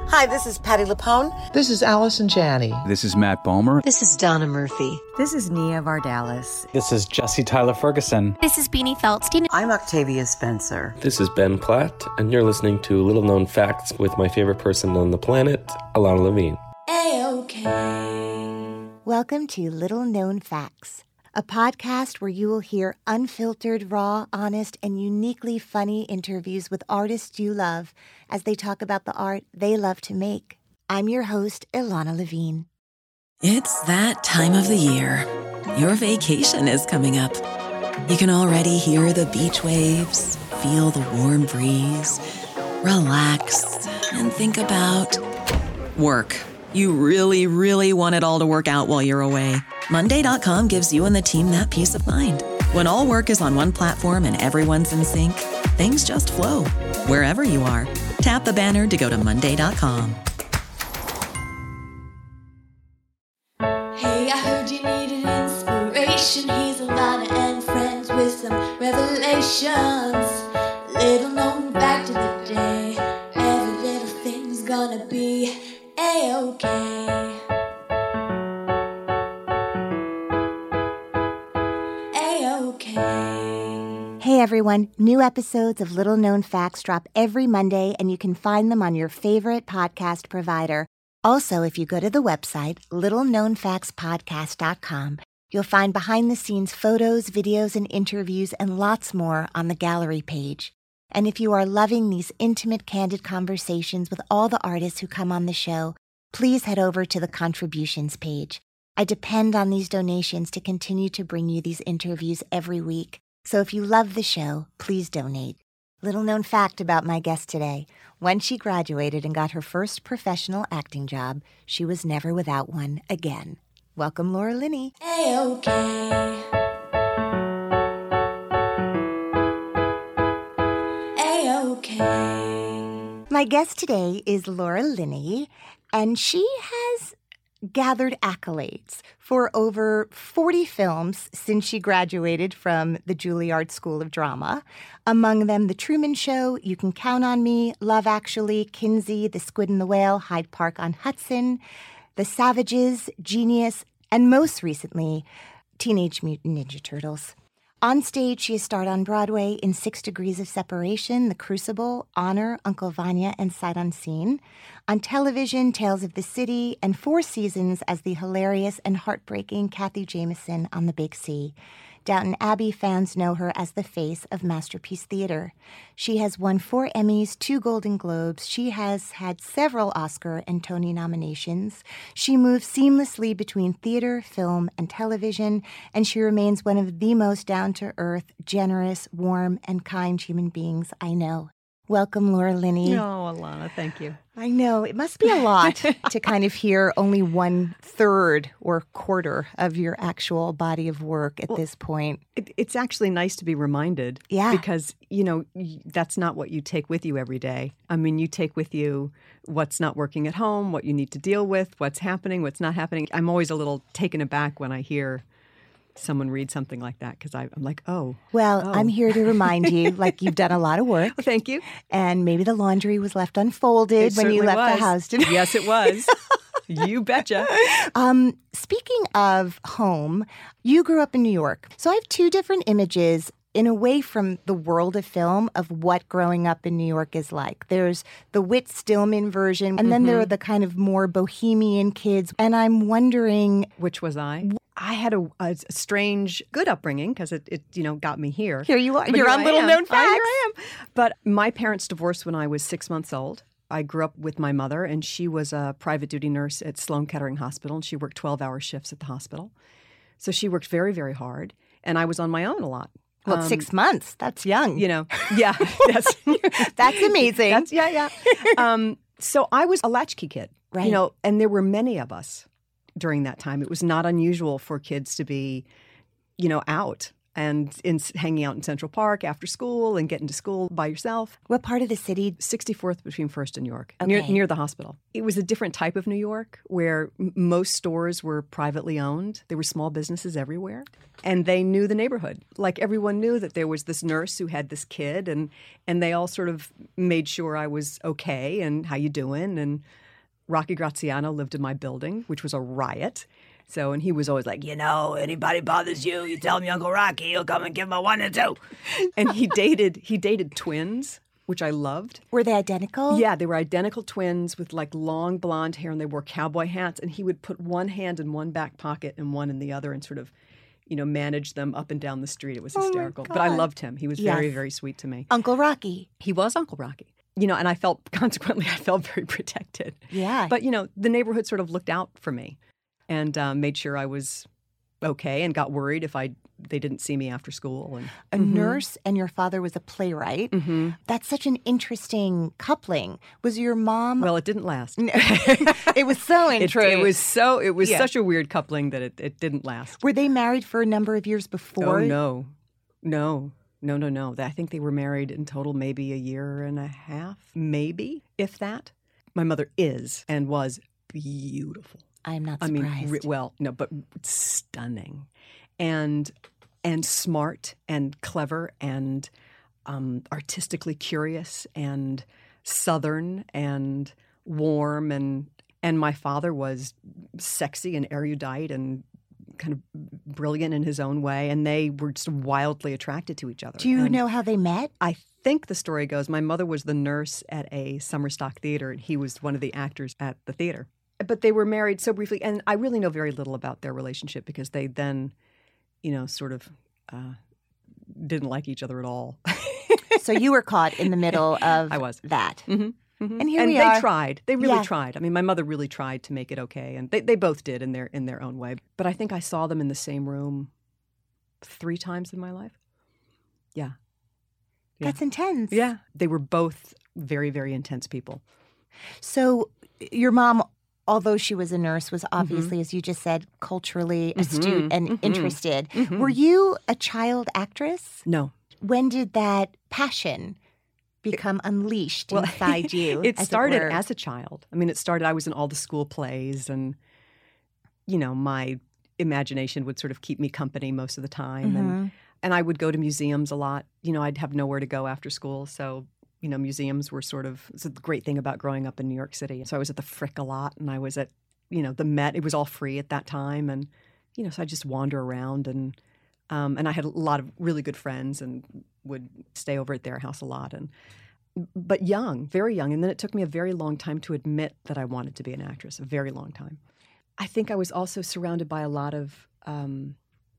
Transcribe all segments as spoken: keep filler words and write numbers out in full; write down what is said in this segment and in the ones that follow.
Hi, this is Patti LuPone. This is Allison Janney. This is Matt Bomer. This is Donna Murphy. This is Nia Vardalos. This is Jesse Tyler Ferguson. This is Beanie Feldstein. I'm Octavia Spencer. This is Ben Platt, and you're listening to Little Known Facts with my favorite person on the planet, Alana Levine. A-OK. Welcome to Little Known Facts, a podcast where you will hear unfiltered, raw, honest, and uniquely funny interviews with artists you love as they talk about the art they love to make. I'm your host, Ilana Levine. It's that time of the year. Your vacation is coming up. You can already hear the beach waves, feel the warm breeze, relax, and think about work. You really, really want it all to work out while you're away. Monday dot com gives you and the team that peace of mind. When all work is on one platform and everyone's in sync, things just flow. Wherever you are, tap the banner to go to Monday dot com. Hey, I heard you needed inspiration. Here's Alana and friends with some revelations. Little known fact of the day. Every little thing's gonna be A-OK. Hey everyone, new episodes of Little Known Facts drop every Monday and you can find them on your favorite podcast provider. Also, if you go to the website, little known facts podcast dot com, you'll find behind-the-scenes photos, videos, and interviews and lots more on the gallery page. And if you are loving these intimate, candid conversations with all the artists who come on the show, please head over to the contributions page. I depend on these donations to continue to bring you these interviews every week. So if you love the show, please donate. Little known fact about my guest today. When she graduated and got her first professional acting job, she was never without one again. Welcome, Laura Linney. A-OK. A-OK. My guest today is Laura Linney, and she has gathered accolades for over forty films since she graduated from the Juilliard School of Drama. Among them, The Truman Show, You Can Count on Me, Love Actually, Kinsey, The Squid and the Whale, Hyde Park on Hudson, The Savages, Genius, and most recently, Teenage Mutant Ninja Turtles. On stage, she has starred on Broadway in Six Degrees of Separation, The Crucible, Honor, Uncle Vanya, and Sight Unseen. On television, Tales of the City, and four seasons as the hilarious and heartbreaking Kathy Jameson on The Big C. Downton Abbey fans know her as the face of Masterpiece Theater. She has won four Emmys, two Golden Globes. She has had several Oscar and Tony nominations. She moves seamlessly between theater, film, and television, and she remains one of the most down-to-earth, generous, warm, and kind human beings I know. Welcome, Laura Linney. Oh, Alana, thank you. I know. It must be a lot to kind of hear only one third or quarter of your actual body of work at well, this point. It, it's actually nice to be reminded. Yeah. Because, you know, that's not what you take with you every day. I mean, you take with you what's not working at home, what you need to deal with, what's happening, what's not happening. I'm always a little taken aback when I hear someone read something like that because I'm like, oh. Well, oh. I'm here to remind you, like, you've done a lot of work. Well, thank you. And maybe the laundry was left unfolded it when you left was. the house today. Yes, it was. You betcha. Um, speaking of home, you grew up in New York. So I have two different images in a way from the world of film of what growing up in New York is like. There's the Whit Stillman version, and then mm-hmm. there are the kind of more bohemian kids. And I'm wondering... Which was I? I had a, a strange, good upbringing because it, it, you know, got me here. Here you are. But You're on Little Known Facts. I, here I am. But my parents divorced when I was six months old. I grew up with my mother, and she was a private duty nurse at Sloan Kettering Hospital, and she worked twelve-hour shifts at the hospital. So she worked very, very hard, and I was on my own a lot. Well, um, six months. That's young. You know, yeah. That's, that's amazing. That's, yeah, yeah. Um, so I was a latchkey kid, right. You know, and there were many of us during that time. It was not unusual for kids to be, you know, out. and in hanging out in Central Park after school and getting to school by yourself. What part of the city? sixty-fourth between First and York, Okay. near, near the hospital. It was a different type of New York where m- most stores were privately owned. There were small businesses everywhere. And they knew the neighborhood. Like everyone knew that there was this nurse who had this kid, and, and they all sort of made sure I was okay and how you doing. And Rocky Graziano lived in my building, which was a riot. So, and he was always like, you know, anybody bothers you, you tell me Uncle Rocky, he'll come and give him a one and two. And he dated, he dated twins, which I loved. Were they identical? Yeah, they were identical twins with like long blonde hair, and they wore cowboy hats. And he would put one hand in one back pocket and one in the other and sort of, you know, manage them up and down the street. It was Oh, my hysterical. But I God. loved him. He was Yes. very, very sweet to me. Uncle Rocky. He was Uncle Rocky. You know, and I felt, consequently, I felt very protected. Yeah. But, you know, the neighborhood sort of looked out for me and uh, made sure I was okay and got worried if I they didn't see me after school. And a nurse and your father was a playwright. Mm-hmm. That's such an interesting coupling. Was your mom? Well, it didn't last. it was so It, intriguing. it was so it was Yeah. such a weird coupling that it, it didn't last. Were they married for a number of years before? Oh no, no, no, no, no. I think they were married in total maybe a year and a half, maybe if that. My mother is and was beautiful. I'm not I surprised. mean, re- well, no, but stunning, and and smart and clever and um, artistically curious and Southern and warm and and my father was sexy and erudite and kind of brilliant in his own way, and they were just wildly attracted to each other. Do you And know how they met? I think the story goes, my mother was the nurse at a summer stock theater, and he was one of the actors at the theater. But they were married so briefly, and I really know very little about their relationship because they then, you know, sort of uh, didn't like each other at all. So you were caught in the middle of I was. that. Mm-hmm. Mm-hmm. And here and we they are. tried. They really Yeah. tried. I mean, my mother really tried to make it okay, and they, they both did in their in their own way. But I think I saw them in the same room three times in my life. Yeah. Yeah. That's intense. Yeah. They were both very, very intense people. So your mom, although she was a nurse, was obviously, as you just said, culturally astute and mhm. interested. Mhm. Were you a child actress? No. When did that passion become unleashed Well, inside you? It as started were? as a child. I mean, it started, I was in all the school plays, and, you know, my imagination would sort of keep me company most of the time. Mhm. And, and I would go to museums a lot. You know, I'd have nowhere to go after school. So, you know, museums were sort of, it's a great thing about growing up in New York City. So I was at the Frick a lot, and I was at, you know, the Met. It was all free at that time. And, you know, so I'd just wander around, and um, and I had a lot of really good friends and would stay over at their house a lot. And but young, very young. And then it took me a very long time to admit that I wanted to be an actress, a very long time. I think I was also surrounded by a lot of um,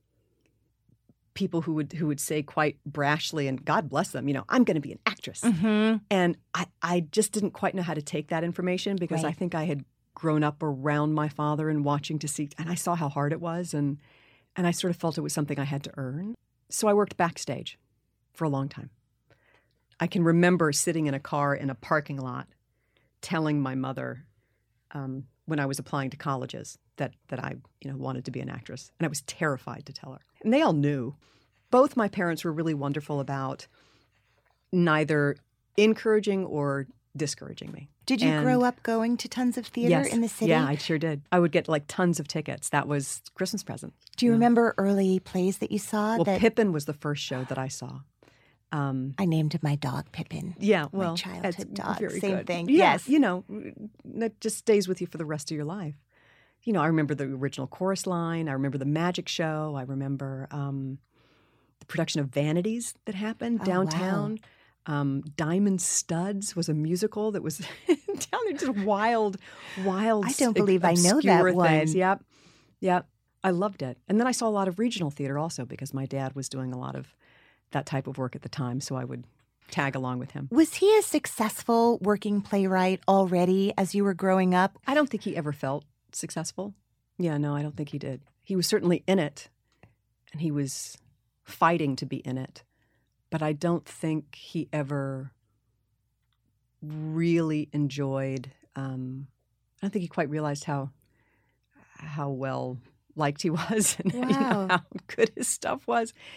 people who would who would say quite brashly, and God bless them, you know, I'm going to be an actress. Mhm. And I, I just didn't quite know how to take that information because Right. I think I had grown up around my father and watching to see, and I saw how hard it was, and and I sort of felt it was something I had to earn. So I worked backstage for a long time. I can remember sitting in a car in a parking lot telling my mother um, when I was applying to colleges that that I you know wanted to be an actress, and I was terrified to tell her. And they all knew. Both my parents were really wonderful about neither encouraging or discouraging me. Did you And- grow up going to tons of theater Yes. in the city? Yeah, I sure did. I would get like tons of tickets. That was Christmas present. Do you Yeah. remember early plays that you saw? Well, that Pippin was the first show that I saw. Um, I named my dog Pippin. yeah, My well, childhood that's dog. very Same good. thing. Yeah, Yes. you know, that just stays with you for the rest of your life. You know, I remember the original chorus line. I remember the magic show. I remember um, the production of Vanities that happened Oh, downtown. Um, Diamond Studs was a musical that was down there, just wild, wild. I don't ob- believe I know that obscure things. one. Yep, yep. I loved it. And then I saw a lot of regional theater also because my dad was doing a lot of that type of work at the time, so I would tag along with him. Was he a successful working playwright already as you were growing up? I don't think he ever felt successful. Yeah, no, I don't think he did. He was certainly in it, and he was fighting to be in it. But I don't think he ever really enjoyed. Um, I don't think he quite realized how how well liked he was and you know, Wow. how good his stuff was.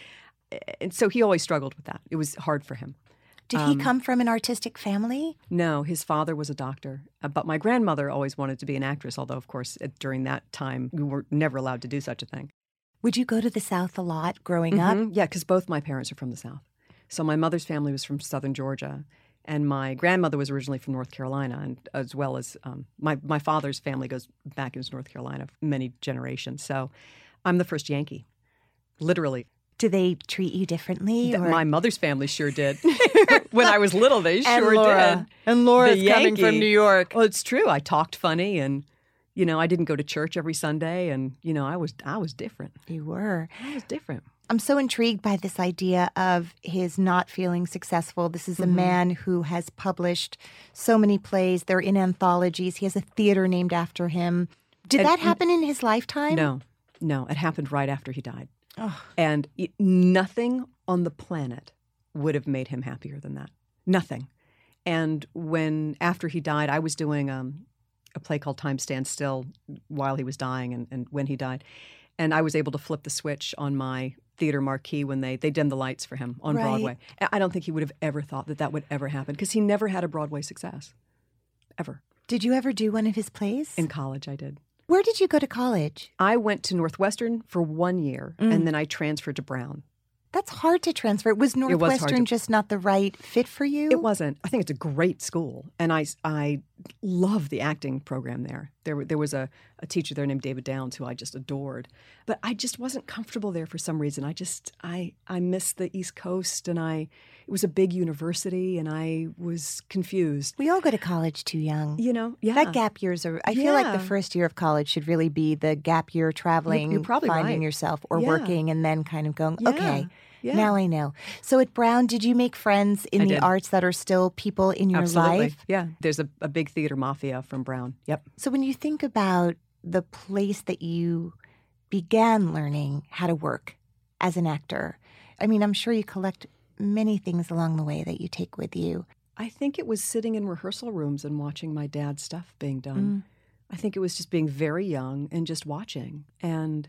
and so he always struggled with that. It was hard for him. Did he come from an artistic family? No, his father was a doctor. Uh, but my grandmother always wanted to be an actress, although, of course, uh, during that time, we were never allowed to do such a thing. Would you go to the South a lot growing up? Mm-hmm. Yeah, because both my parents are from the South. So my mother's family was from southern Georgia, and my grandmother was originally from North Carolina, and as well as um, my, my father's family goes back into North Carolina many generations. So I'm the first Yankee, literally. Do they treat you differently? Or? My mother's family sure did. When I was little, they and sure Laura. did. And Laura's The coming Yankee. from New York. Well, it's true. I talked funny, and you know, I didn't go to church every Sunday, and you know, I was I was different. You were. I was different. I'm so intrigued by this idea of his not feeling successful. This is a Mm-hmm. man who has published so many plays. They're in anthologies. He has a theater named after him. Did And- that happen in his lifetime? No, no, it happened right after he died. Oh. And it, nothing on the planet would have made him happier than that. Nothing. And when, after he died, I was doing um, a play called Time Stands Still while he was dying and, and when he died. And I was able to flip the switch on my theater marquee when they, they dimmed the lights for him on Right. Broadway. I I don't think he would have ever thought that that would ever happen because he never had a Broadway success, ever. Did you ever do one of his plays? In college, I did. Where did you go to college? I went to Northwestern for one year, Mm. and then I transferred to Brown. That's hard to transfer. Was was hard Northwestern to- just not the right fit for you? It wasn't. I think it's a great school, and I, I love the acting program there. There, were- there was a, a teacher there named David Downs who I just adored, but I just wasn't comfortable there for some reason. I just I I missed the East Coast, and I it was a big university, and I was confused. We all go to college too young. You know, yeah. That gap years are. I feel like the Yeah. first year of college should really be the gap year traveling, you're probably finding right. yourself, or Yeah. working, and then kind of going, Yeah. okay, Yeah. now I know. So at Brown, did you make friends in I the did. arts that are still people in your Absolutely. life? Yeah, there's a, a big theater mafia from Brown. Yep. So when you think about the place that you began learning how to work as an actor, I mean, I'm sure you collect many things along the way that you take with you. I think it was sitting in rehearsal rooms and watching my dad's stuff being Mm. done. I think it was just being very young and just watching. And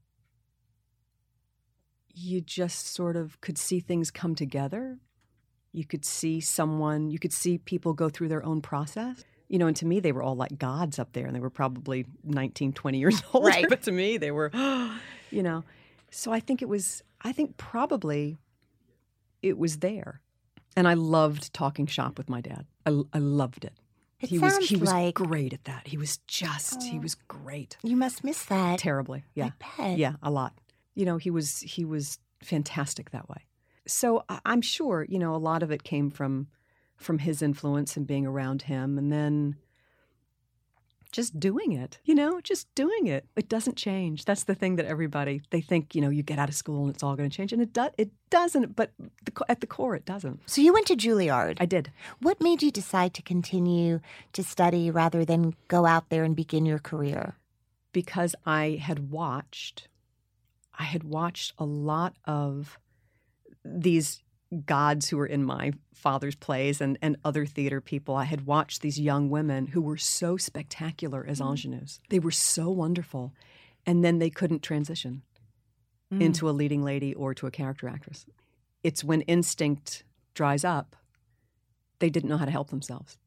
you just sort of could see things come together. You could see someone, you could see people go through their own process. You know, and to me, they were all like gods up there, and they were probably nineteen, twenty years old. Right. But to me, they were, you know. So I think it was, I think probably it was there. And I loved talking shop with my dad. I, I loved it. It he was sounds he was like- great at that. He was just he was great. You must miss that. Terribly. Yeah. I bet. Yeah, a lot. You know, he was he was fantastic that way. So I- I'm sure, you know, a lot of it came from from his influence and being around him, and then just doing it, you know, just doing it. It doesn't change. That's the thing that everybody, they think, you know, you get out of school and it's all going to change. And it, do, it doesn't, but the, co- at the core, it doesn't. So you went to Juilliard. I did. What made you decide to continue to study rather than go out there and begin your career? Because I had watched, I had watched a lot of these gods who were in my father's plays and, and other theater people. I had watched these young women who were so spectacular as ingenues. They were so wonderful. And then they couldn't transition Mm. into a leading lady or to a character actress. It's when instinct dries up, they didn't know how to help themselves.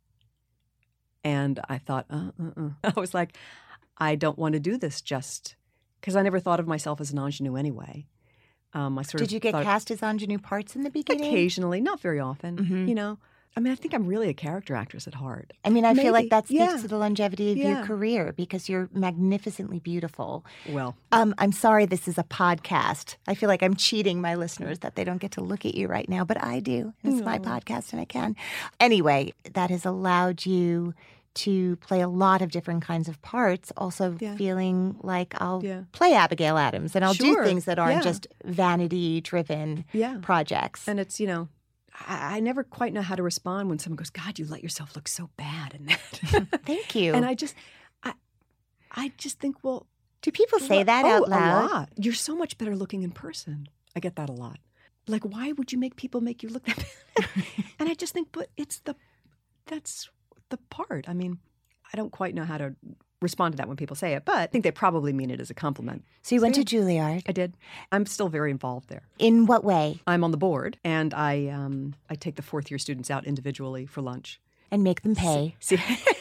And I thought, uh, uh, uh. I was like, I don't want to do this just because I never thought of myself as an ingenue anyway. Um, I sort Did of you get thought- cast as ingenue parts in the beginning? Occasionally, not very often. Mhm. You know, I mean, I think I'm really a character actress at heart. I mean, I feel like Maybe. that speaks Yeah. to the longevity of your Yeah. career because you're magnificently beautiful. Well, Um, I'm sorry this is a podcast. I feel like I'm cheating my listeners that they don't get to look at you right now, but I do. It's my podcast and I can. Anyway, that has allowed you to play a lot of different kinds of parts, also Yeah. feeling like I'll Yeah. play Abigail Adams and I'll Sure. do things that aren't Yeah. just vanity-driven yeah. projects. And it's, you know, I, I never quite know how to respond when someone goes, God, you let yourself look so bad in that. Thank you. And I just, I, I just think, well, do people say Well, that oh, out loud? A lot. You're so much better looking in person. I get that a lot. Like, why would you make people make you look that bad? And I just think, but it's the, that's the part. I mean, I don't quite know how to respond to that when people say it, but I think they probably mean it as a compliment. So you went to Juilliard. I did. I'm still very involved there. In what way? I'm on the board, and I um, I take the fourth year students out individually for lunch. And make them pay. See,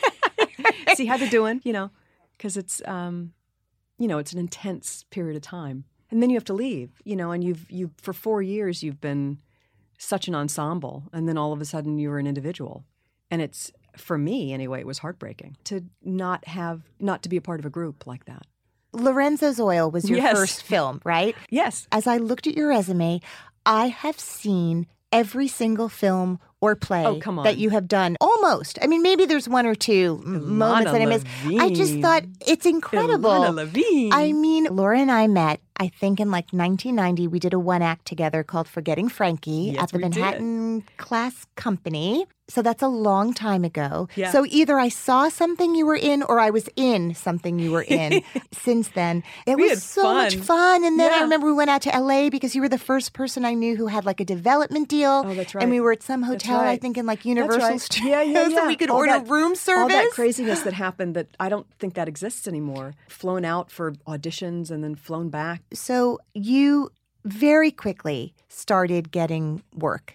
see how they're doing, you know, because it's, um, you know, it's an intense period of time. And then you have to leave, you know, and you've, you've for four years, you've been such an ensemble, and then all of a sudden you're an individual. And it's, for me anyway, it was heartbreaking to not have, not to be a part of a group like that. Lorenzo's Oil was your Yes. first film, right? Yes. As I looked at your resume, I have seen every single film or play Oh, come on. that you have done. Almost. I mean, maybe there's one or two m- moments that I missed. I just Levine. thought it's incredible. Ilana Levine. I mean, Laura and I met, I think, in like nineteen ninety. We did a one act together called Forgetting Frankie Yes, at the we did. Manhattan Class Company. So that's a long time ago. Yeah. So either I saw something you were in or I was in something you were in since then. It We was had so much fun. fun. And then I Yeah. remember we went out to L A because you were the first person I knew who had like a development deal. Oh, that's And right. we were at some That's hotel, I right. think in like That's Universal right. Studios. Yeah, yeah, yeah. So we could All order that- room service. All that craziness that happened that I don't think that exists anymore. Flown out for auditions and then flown back. So you very quickly started getting work.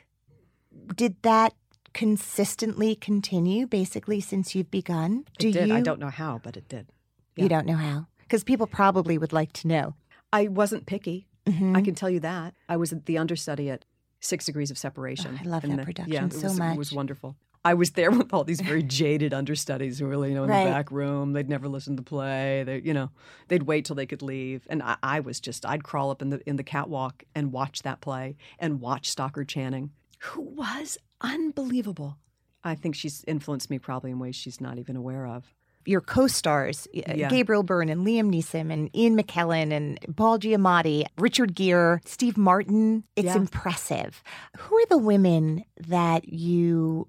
Did that consistently continue basically since you've begun? Do It did. you? I don't know how, but it did. You yeah. don't know how? Because people probably would like to know. I wasn't picky. Mhm. I can tell you that. I was the understudy at Six Degrees of Separation. Oh, I love And that the- production yeah, it so was, much. It was wonderful. I was there with all these very jaded understudies who were, you know, in Right. the back room. They'd never listened to the play. They, you know, they'd wait till they could leave. And I, I was just, I'd crawl up in the in the catwalk and watch that play and watch Stockard Channing, who was unbelievable. I think she's influenced me probably in ways she's not even aware of. Your co-stars, uh, Yeah. Gabriel Byrne and Liam Neeson and Ian McKellen and Paul Giamatti, Richard Gere, Steve Martin. It's Yeah. impressive. Who are the women that you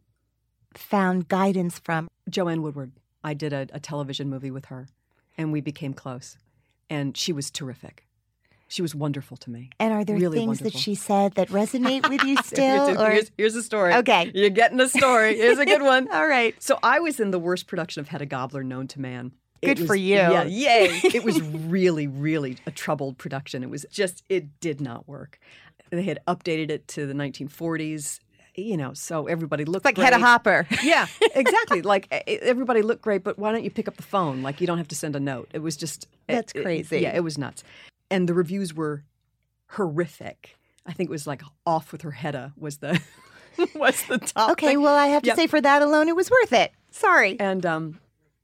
found guidance from? Joanne Woodward. I did a, a television movie with her, and we became close. And she was terrific. She was wonderful to me. And are there Really things that wonderful. she said that resonate with you still? here's, a, or here's, here's a story. Okay. You're getting a story. Here's a good one. All right. So I was in the worst production of Hedda Gabler known to man. It Good was- for you. Yeah, yay. It was really, really a troubled production. It was just, it did not work. They had updated it to the nineteen forties, you know, so everybody looked Like great. Hedda Hopper. Yeah, exactly. Like e- everybody looked great, but why don't you pick up the phone? Like you don't have to send a note. It was just it- That's it- crazy. yeah, it was nuts. And the reviews were horrific. I think it was like Off with Her Hedda was the was the top. Okay, thing. well, I have to Yep. say for that alone, it was worth it. Sorry. And um,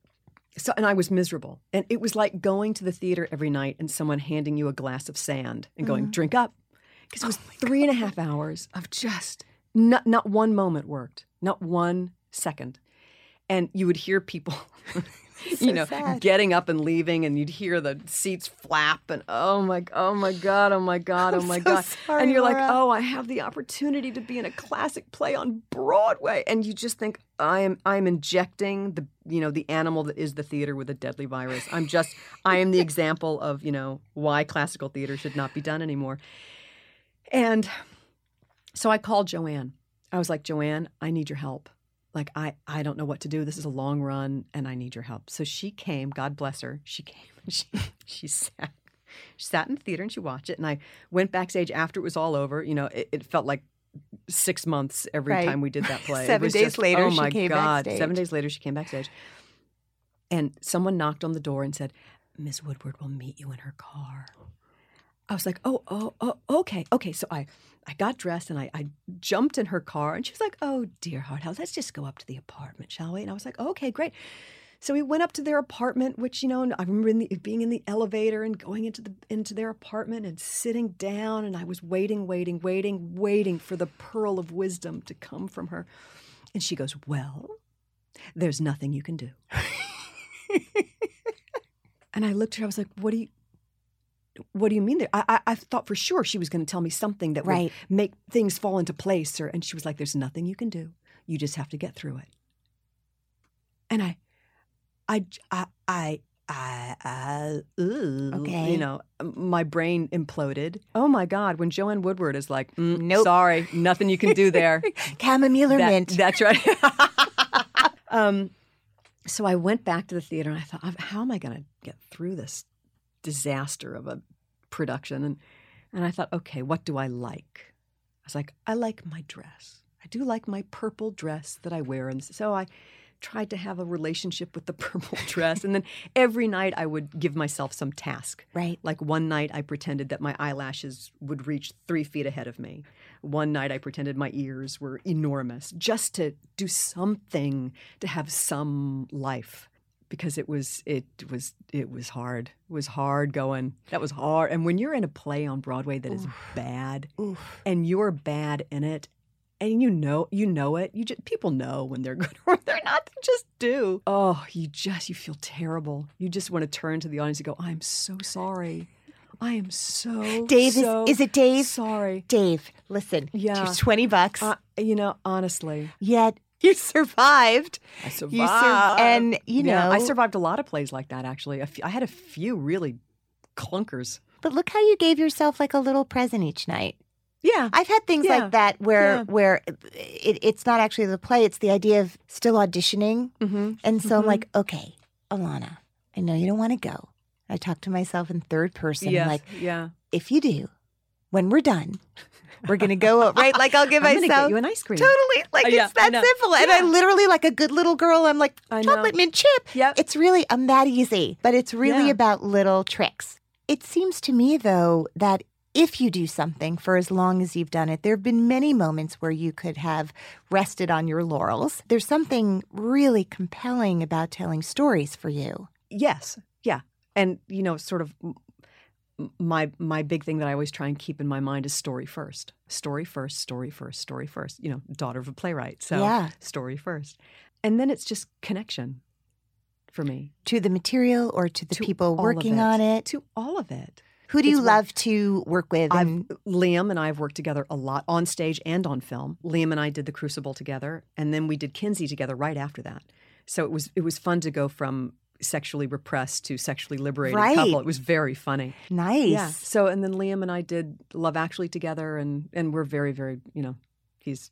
so and I was miserable, and it was like going to the theater every night and someone handing you a glass of sand and going, "Drink up," because it was three and a half hours of just not not one moment worked, not one second, and you would hear people. you know, sad. getting up and leaving, and you'd hear the seats flap, and oh my, oh my God, oh my God, oh I'm my so God, sorry, and you're Laura. like, oh, I have the opportunity to be in a classic play on Broadway, and you just think, I am, I'm injecting the, you know, the animal that is the theater with a deadly virus. I'm just, I am the example of, you know, why classical theater should not be done anymore, and so I called Joanne. I was like, Joanne, I need your help. Like, I, I don't know what to do. This is a long run, and I need your help. So she came, God bless her. She came, and she, she sat she sat in the theater, and she watched it. And I went backstage after it was all over. You know, it, it felt like six months every Right. time we did that play. It Seven was days just, later, oh she my came God. backstage. Seven days later, she came backstage. And someone knocked on the door and said, Miss Woodward will meet you in her car. I was like, oh, oh, oh, okay, okay. So I, I got dressed and I, I jumped in her car, and she was like, oh, dear heart, let's just go up to the apartment, shall we? And I was like, okay, great. So we went up to their apartment, which, you know, and I remember in the, being in the elevator and going into the into their apartment and sitting down, and I was waiting, waiting, waiting, waiting for the pearl of wisdom to come from her. And she goes, well, there's nothing you can do. And I looked at her, I was like, what do you... What do you mean? There? I, I I thought for sure she was going to tell me something that Right. would make things fall into place. Or, and she was like, there's nothing you can do. You just have to get through it. And I, I, I, I, I, I ooh, Okay. you know, my brain imploded. Oh my God, when Joanne Woodward is like, mm, Nope. sorry, nothing you can do there. Chamomile or That- mint. That's right. um, So I went back to the theater and I thought, how am I going to get through this disaster of a production? And and I thought, okay, what do I like? I was like, I like my dress. I do like my purple dress that I wear. And so I tried to have a relationship with the purple dress. And then every night I would give myself some task. Right. Like one night I pretended that my eyelashes would reach three feet ahead of me. One night I pretended my ears were enormous, just to do something to have some life. Because it was it was it was hard. It was hard going. That was hard. And when you're in a play on Broadway that is Oof. bad, Oof. and you're bad in it, and you know you know it, you just people know when they're good or they're not. They just do. Oh, you just you feel terrible. You just want to turn to the audience and go, "I'm so sorry. I am so Dave so is is it Dave? Sorry, Dave. Listen, yeah, here's twenty bucks. Uh, you know, honestly, yet. You survived. I survived. You sur- and, you know. Yeah, I survived a lot of plays like that, actually. A few, I had a few really clunkers. But look how you gave yourself like a little present each night. Yeah. I've had things yeah. like that where yeah. where it, it's not actually the play. It's the idea of still auditioning. Mm-hmm. And so mm-hmm. I'm like, okay, Alana, I know you don't want to go. I talk to myself in third person. Yes. I'm like, yeah. if you do, when we're done, we're going to go, right? Like I'll give I'm myself. Get you an ice cream. Totally. Like uh, it's yeah, that simple. And yeah. I literally, like a good little girl, I'm like, I chocolate know. mint chip. Yep. It's really, I'm that easy. But it's really yeah. about little tricks. It seems to me, though, that if you do something for as long as you've done it, there have been many moments where you could have rested on your laurels. There's something really compelling about telling stories for you. Yes. Yeah. And, you know, sort of my my big thing that I always try and keep in my mind is story first. Story first, story first, story first. You know, daughter of a playwright. So yeah. story first. And then it's just connection for me. To the material or to the to people working it. on it? To all of it. Who do it's you love to work with? And... Liam and I have worked together a lot on stage and on film. Liam and I did The Crucible together, and then we did Kinsey together right after that. So it was it was fun to go from sexually repressed to sexually liberated right. couple. It was very funny. Nice. Yeah. So and then Liam and I did Love Actually together, and and we're very, very, you know, he's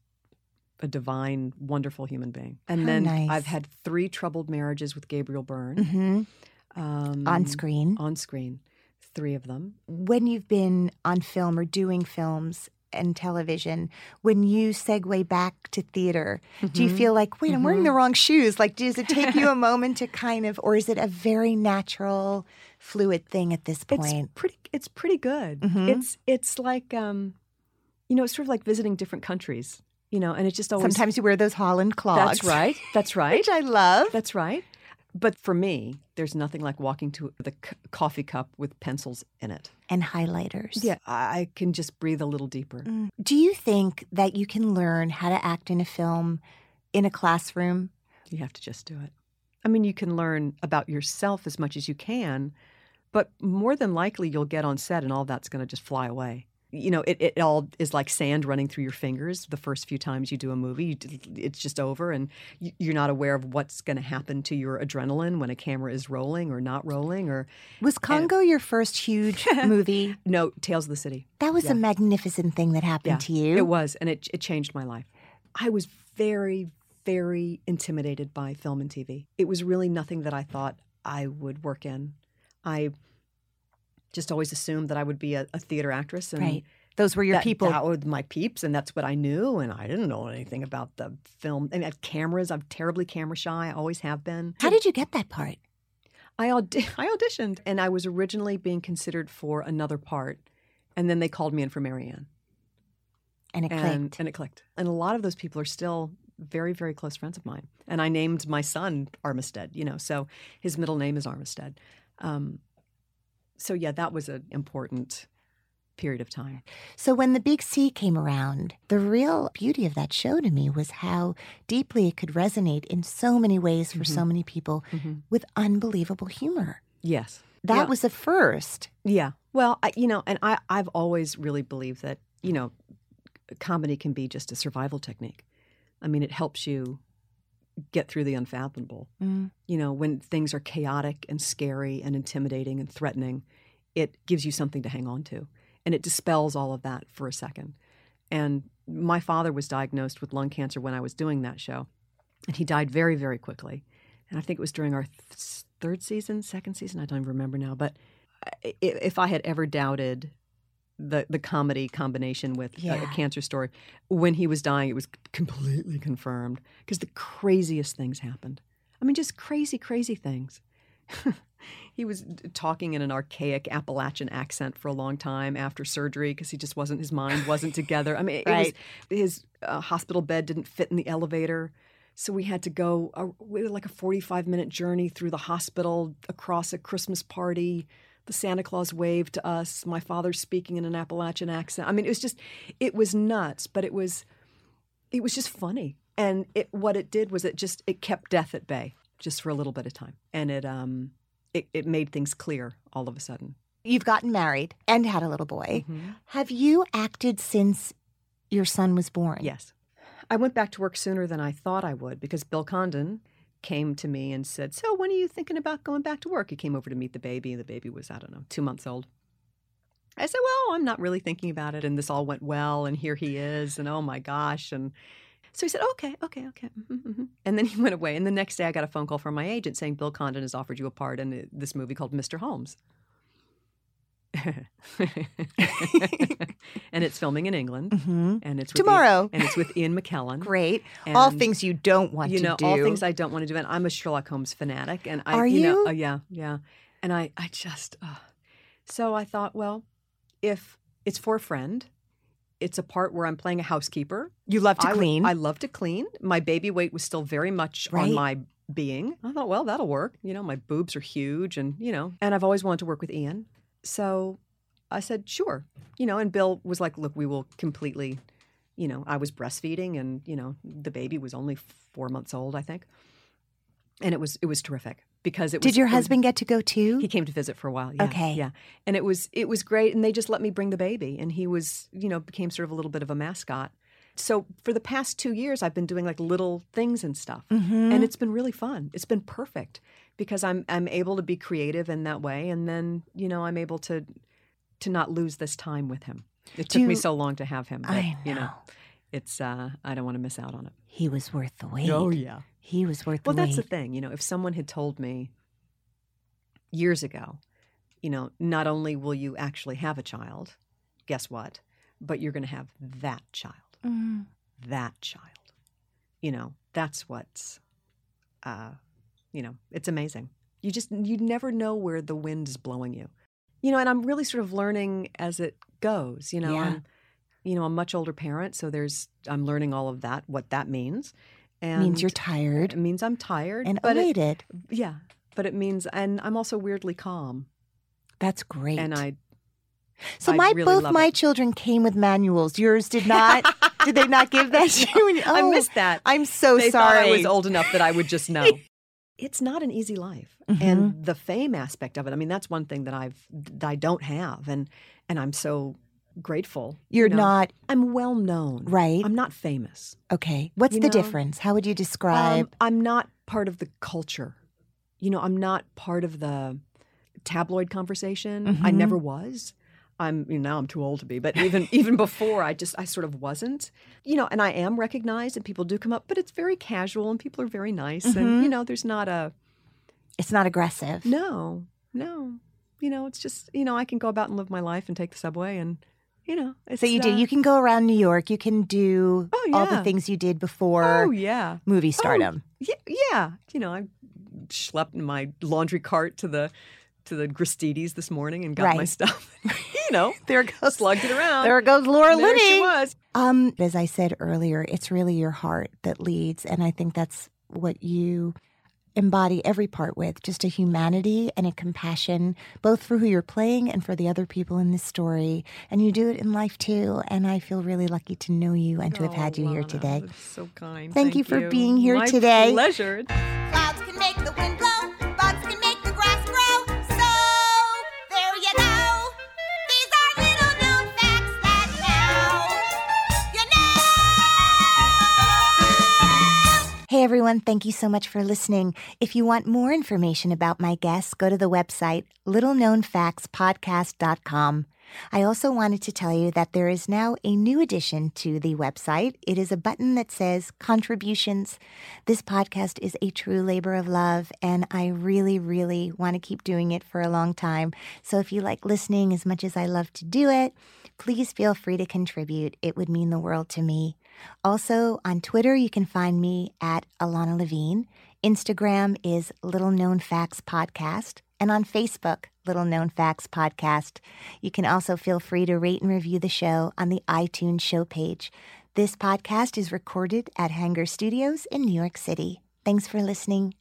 a divine, wonderful human being. And How then nice. I've had three troubled marriages with Gabriel Byrne. Mm-hmm. Um, on screen. On screen. Three of them. When you've been on film or doing films and television, when you segue back to theater, mm-hmm. do you feel like, wait, mm-hmm. I'm wearing the wrong shoes? Like, does it take you a moment to kind of, or is it a very natural, fluid thing at this point? It's pretty, it's pretty good. Mm-hmm. It's it's like, um, you know, it's sort of like visiting different countries, you know, and it just always. Sometimes you wear those Holland clogs. That's right. That's right. Which I love. That's right. But for me, there's nothing like walking to the c- coffee cup with pencils in it. And highlighters. Yeah, I can just breathe a little deeper. Mm. Do you think that you can learn how to act in a film in a classroom? You have to just do it. I mean, you can learn about yourself as much as you can, but more than likely you'll get on set and all that's going to just fly away. You know, it, it all is like sand running through your fingers the first few times you do a movie. You, it's just over, and you're not aware of what's going to happen to your adrenaline when a camera is rolling or not rolling. Or Was Congo and, your first huge movie? No, Tales of the City. That was yeah. a magnificent thing that happened yeah, to you. It was, and it, it changed my life. I was very, very intimidated by film and T V. It was really nothing that I thought I would work in. I just always assumed that I would be a, a theater actress. And right. Those were your that, people. That were my peeps, and that's what I knew. And I didn't know anything about the film. I mean, I have cameras. I'm terribly camera shy. I always have been. How did you get that part? I, audi- I auditioned, and I was originally being considered for another part. And then they called me in for Marianne. And it and, clicked. And it clicked. And a lot of those people are still very, very close friends of mine. And I named my son Armistead, you know, so his middle name is Armistead. Um, so, yeah, that was an important period of time. So when the Big C came around, the real beauty of that show to me was how deeply it could resonate in so many ways for mm-hmm. so many people mm-hmm. with unbelievable humor. Yes. That yeah. was a first. Yeah. Well, I, you know, and I, I've always really believed that, you know, comedy can be just a survival technique. I mean, it helps you get through the unfathomable. Mm. You know, when things are chaotic and scary and intimidating and threatening, it gives you something to hang on to. And it dispels all of that for a second. And my father was diagnosed with lung cancer when I was doing that show. And he died very, very quickly. and I think it was during our th- third season, second season, I don't even remember now, but if I had ever doubted the the comedy combination with Yeah. a, a cancer story, when he was dying, it was completely confirmed because the craziest things happened. I mean, just crazy, crazy things. He was talking in an archaic Appalachian accent for a long time after surgery because he just wasn't, his mind wasn't together. I mean, it Right. was, his uh, hospital bed didn't fit in the elevator. So we had to go a, we had like a forty-five minute journey through the hospital, across a Christmas party. The Santa Claus waved to us. My father speaking in an Appalachian accent. I mean, it was just, it was nuts, but it was, it was just funny. And it, what it did was it just, it kept death at bay just for a little bit of time. And it, um, it, it made things clear all of a sudden. You've gotten married and had a little boy. Mm-hmm. Have you acted since your son was born? Yes. I went back to work sooner than I thought I would because Bill Condon came to me and said, so when are you thinking about going back to work? He came over to meet the baby. The baby was, I don't know, two months old. I said, well, I'm not really thinking about it. And this all went well. And here he is. And oh, my gosh. And so he said, okay, okay, okay. Mm-hmm, mm-hmm. And then he went away. And the next day I got a phone call from my agent saying Bill Condon has offered you a part in this movie called Mister Holmes. And it's filming in England. Mm-hmm. And it's with Tomorrow. Ian, and it's with Ian McKellen. Great. And, all things you don't want you to know, do. all things I don't want to do. And I'm a Sherlock Holmes fanatic. And I, Are you? Know, you? uh, yeah, yeah. And I, I just, uh, so I thought, well, if it's for a friend, it's a part where I'm playing a housekeeper. You love to I, clean. I love to clean. My baby weight was still very much Right. on my being. I thought, well, that'll work. You know, my boobs are huge and, you know, and I've always wanted to work with Ian. So I said, sure. You know, and Bill was like, look, we will completely, you know, I was breastfeeding and, you know, the baby was only four months old, I think. And it was, it was terrific because it was. Did your it was- husband get to go too? He came to visit for a while. Yeah, Okay. Yeah. And it was, it was great. And they just let me bring the baby. And he was, you know, became sort of a little bit of a mascot. So for the past two years, I've been doing like little things and stuff. Mhm. And it's been really fun. It's been perfect because I'm, I'm able to be creative in that way. And then, you know, I'm able to, to not lose this time with him. It took Do- me so long to have him. That, I You know, know. it's, uh, I don't want to miss out on it. He was worth the wait. Oh, yeah. He was worth Well, the that's the wait. thing. You know, if someone had told me years ago, you know, not only will you actually have a child, guess what? But you're going to have that child. Mm. That child. You know, that's what's, uh, you know, it's amazing. You just, you never know where the wind is blowing you. You know, and I'm really sort of learning as it goes. You know, Yeah. I'm, you know, a much older parent, so there's, I'm learning all of that, what that means. And Means you're tired It means I'm tired. and but it, elated. yeah, but it means, and I'm also weirdly calm. That's great. And I, so I my really both love my it. children came with manuals. Yours did not. Did they not give that to you? And- I oh, missed that. I'm so they sorry. thought I was old enough that I would just know. It's not an easy life, Mhm. and the fame aspect of it. I mean, that's one thing that I've that I don't have, and and I'm so grateful. You're you know. not I'm well known, right. I'm not famous. Okay. What's You the know, difference? How would you describe? Um, I'm not part of the culture. You know, I'm not part of the tabloid conversation. I Mhm. never was. I'm you know, now I'm too old to be, but even even before I just I sort of wasn't. You know, and I am recognized and people do come up, but it's very casual and people are very nice Mhm. and you know, there's not a It's not aggressive. no, no. You know, it's just, you know, I can go about and live my life and take the subway and you know, it's So you do. uh, You can go around New York. You can do Oh, all the yeah. things you did before Oh, yeah. movie stardom. Yeah, yeah. You know, I schlepped my laundry cart to the to the Gristides this morning and got my Right. stuff. you know, There goes slugged it around. There goes Laura there Linney. she was. Um, as I said earlier, it's really your heart that leads, and I think that's what you embody every part with, just a humanity and a compassion, both for who you're playing and for the other people in this story. And you do it in life too, and I feel really lucky to know you and to have had you Oh, here Lana, today. that's so kind. Thank you for being here My today. pleasure. Clouds can make the wind blow, bugs can make the grass grow. So, there you go. These are little known facts that now you know. Hey everyone, thank you so much for listening. If you want more information about my guests, go to the website little known facts podcast dot com. I also wanted to tell you that there is now a new addition to the website. It is a button that says contributions. This podcast is a true labor of love, and I really, really want to keep doing it for a long time. So if you like listening as much as I love to do it, please feel free to contribute. It would mean the world to me. Also, on Twitter, you can find me at Alana Levine. Instagram is Little Known Facts Podcast. And on Facebook, Little Known Facts Podcast. You can also feel free to rate and review the show on the iTunes show page. This podcast is recorded at Hanger Studios in New York City. Thanks for listening.